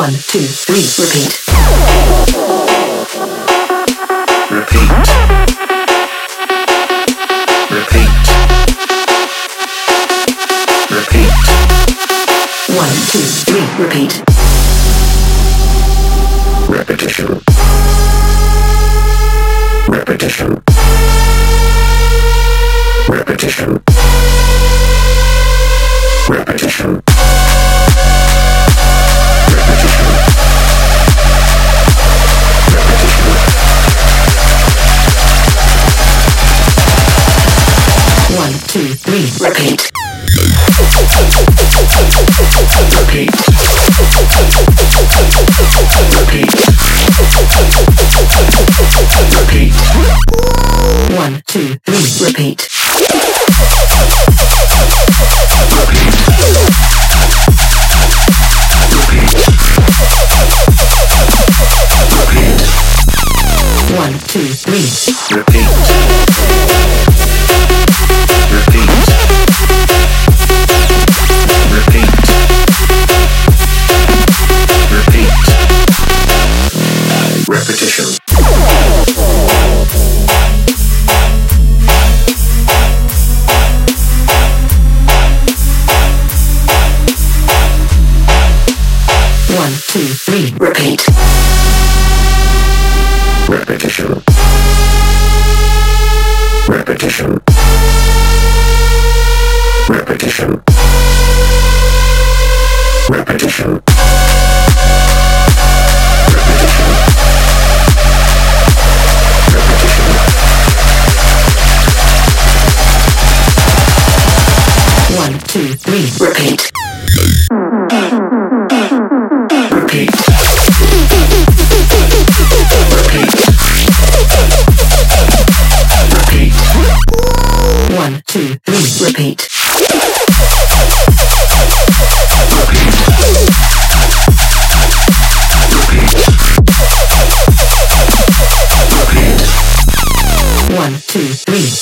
1, 2, 3, repeat. Repeat. Repeat. Repeat. 1, 2, 3, repeat. Repetition. Repetition. Repetition. Repetition. One, two, three, repeat. Repeat. Repeat. Repeat. 1, 2, 3, repeat. One, two, three. Repeat. Repeat. Repeat. Repeat. Repetition. One, two, three, repeat. Repetition. Repetition. Repetition. Repetition. One, two, three, repeat. Repeat. Repeat. 1, 2, 3, repeat. One, two, three.